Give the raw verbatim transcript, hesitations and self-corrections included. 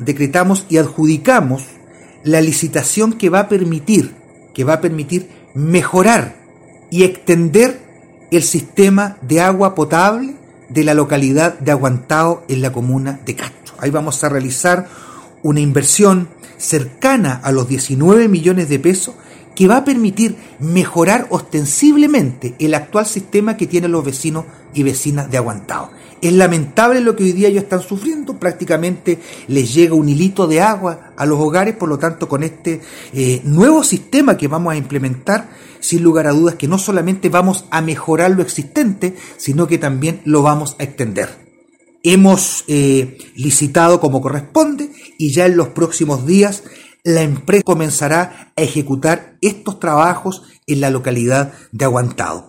decretamos y adjudicamos la licitación que va a permitir, que va a permitir mejorar y extender el sistema de agua potable de la localidad de Aguantado en la comuna de Castro. Ahí vamos a realizar una inversión cercana a los diecinueve millones de pesos que va a permitir mejorar ostensiblemente el actual sistema que tienen los vecinos y vecinas de Aguantado. Es lamentable lo que hoy día ellos están sufriendo, prácticamente les llega un hilito de agua a los hogares, por lo tanto con este eh, nuevo sistema que vamos a implementar, sin lugar a dudas que no solamente vamos a mejorar lo existente, sino que también lo vamos a extender. Hemos eh, licitado como corresponde y ya en los próximos días la empresa comenzará a ejecutar estos trabajos en la localidad de Aguantado.